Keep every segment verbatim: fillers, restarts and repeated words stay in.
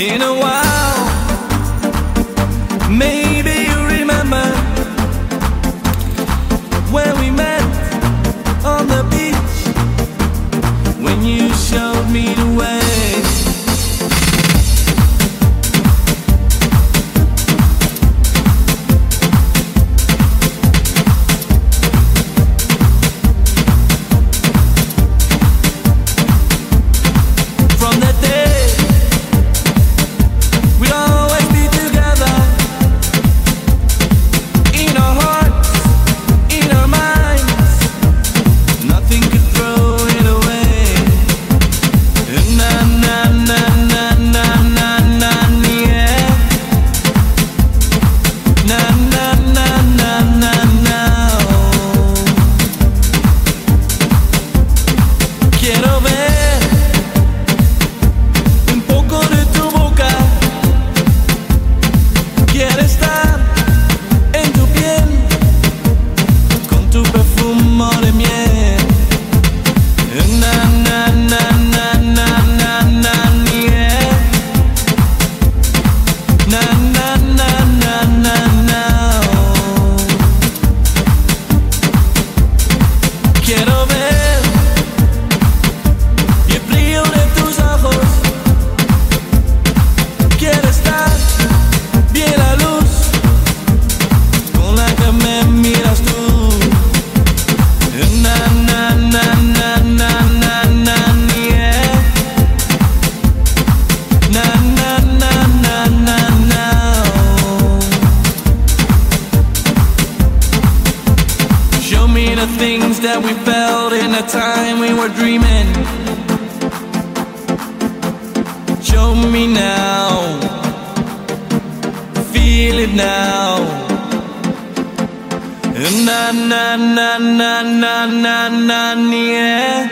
been a while. Maybe you remember when we met on the beach, when you showed me the way. The things that we felt in the time we were dreaming. Show me now, feel it now. Na na na na na na na yeah.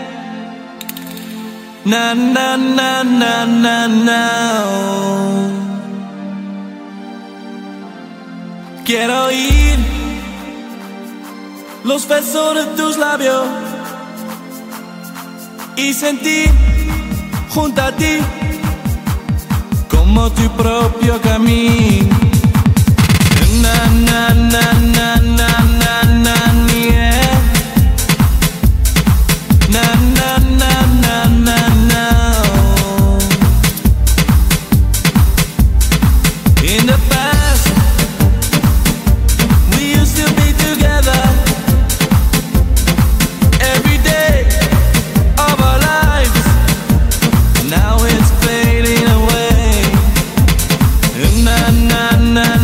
Na na na na na na. Quiero ir los besos de tus labios y sentir junto a ti como tu propio camino. Na na na na na na na yeah. Na na na na na na. In the past we used to be together. Now it's fading away. Na na na